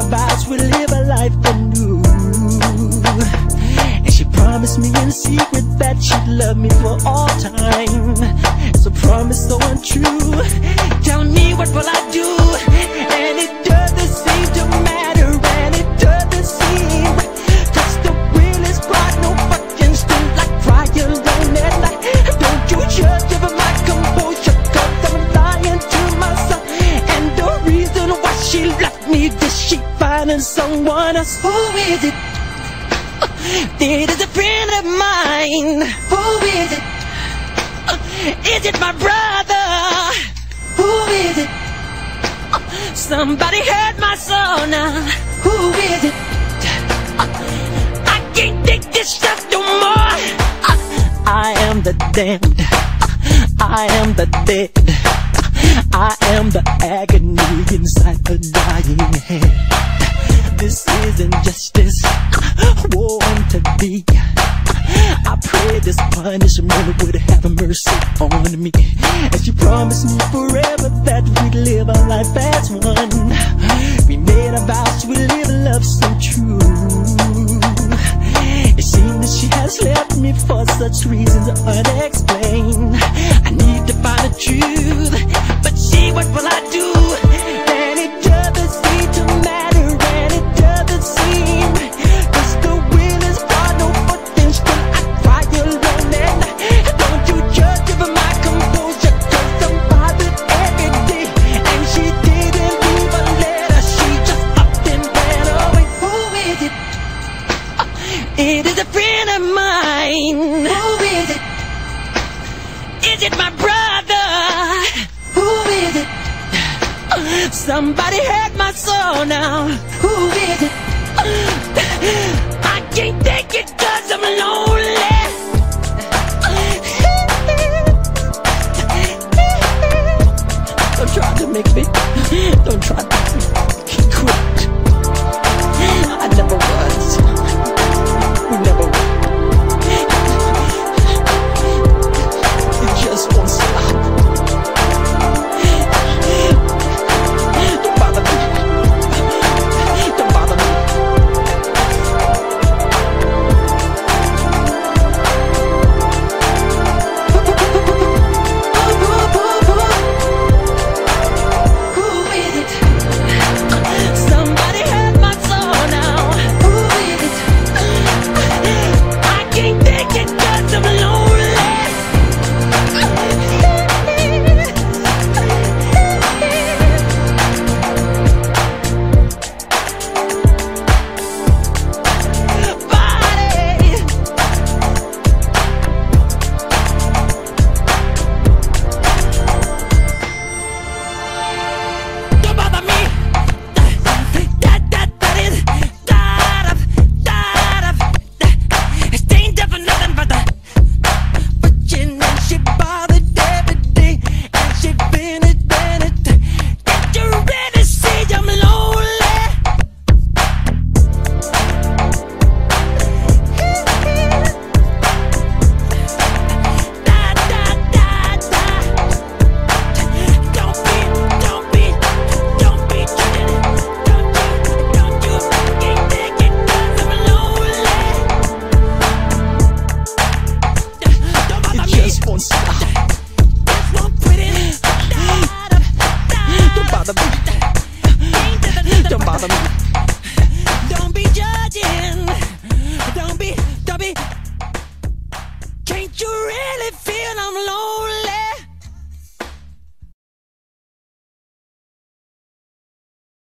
vows we'd live a life anew. And she promised me in secret that she'd love me for all time. It's a promise so untrue. Tell me, what will I do? And it doesn't seem to matter, and it doesn't seem, 'cause the will is bright, no fucking steam, like crying alone at night. Don't you just give my composure, 'cause I'm lying to myself. And the reason why she left me, did she finding someone else? Who is it? It is a friend of mine. Who is it? Is it my brother? Who is it? Somebody hurt my soul now. Who is it? I can't take this stuff no more. I am the damned. I am the dead. I am the agony inside a dying head. This isn't justice, want to be. I pray this punishment would have mercy on me. And she promised me forever that we'd live our life as one. We made a vow to live a love so true. It seems that she has left me for such reasons unexplained. I need to find the truth, but see, what will I do? And it doesn't seem to matter, and it doesn't seem, 'cause the will is far, no fucking still. I cry alone at night. Don't you just give her my composure, 'cause I'm bothered every day. And she didn't leave a letter, she just up and ran away. Who is it? It is a friend of mine. Who is it? Is it my brother? Who is it? Somebody hurt my soul now. Who is it?